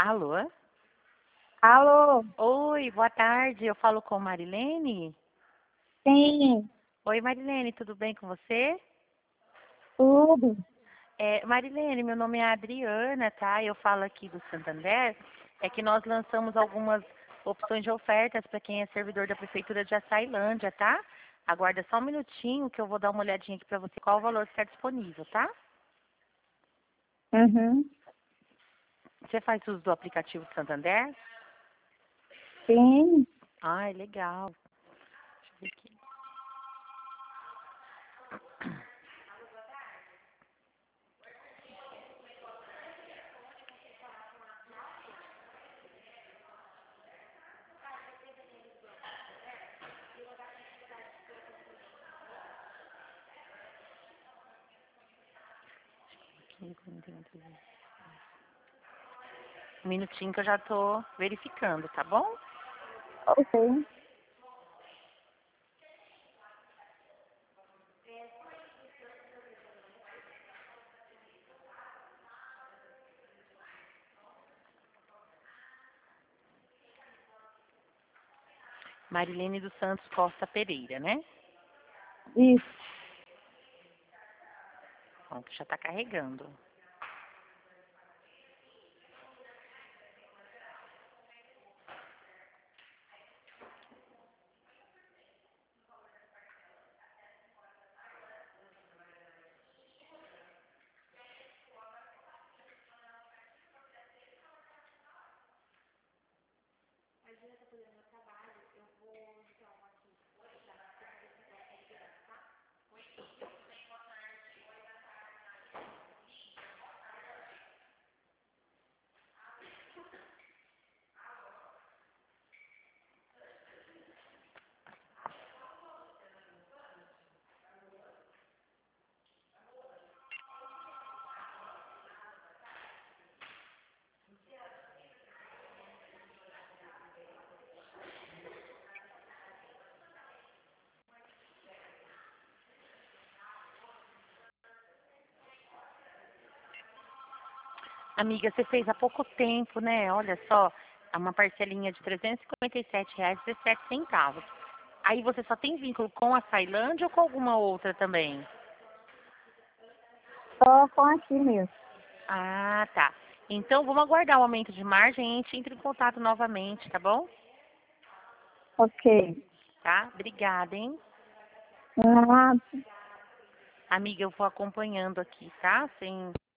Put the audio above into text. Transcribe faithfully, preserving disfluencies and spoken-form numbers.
Alô? Alô? Oi, boa tarde. Eu falo com Marilene? Sim, Oi, Marilene, tudo bem com você? tudo. É, Marilene, meu nome é Adriana, tá? Eu falo aqui do Santander. É que nós lançamos algumas opções de ofertas para quem é servidor da Prefeitura de Açailândia, tá? Aguarda só um minutinho que eu vou dar uma olhadinha aqui para você qual o valor que está disponível, tá? Uhum. Você faz uso do aplicativo do Santander? Sim. Ai, legal. Deixa eu ver aqui. Um minutinho que eu já tô verificando, tá bom? Ok. Marilene dos Santos Costa Pereira, né? Isso. Pronto, já tá carregando. Amiga, você fez há pouco tempo, né? Olha só, é uma parcelinha de trezentos e cinquenta e sete reais e dezessete centavos. Aí você só tem vínculo com a Sailândia ou com alguma outra também? Só com aqui mesmo. Ah, tá. Então vamos aguardar o aumento de margem e a gente entra em contato novamente, tá bom? Ok. Tá? Obrigada, hein? Nada. Amiga, eu vou acompanhando aqui, tá? Sem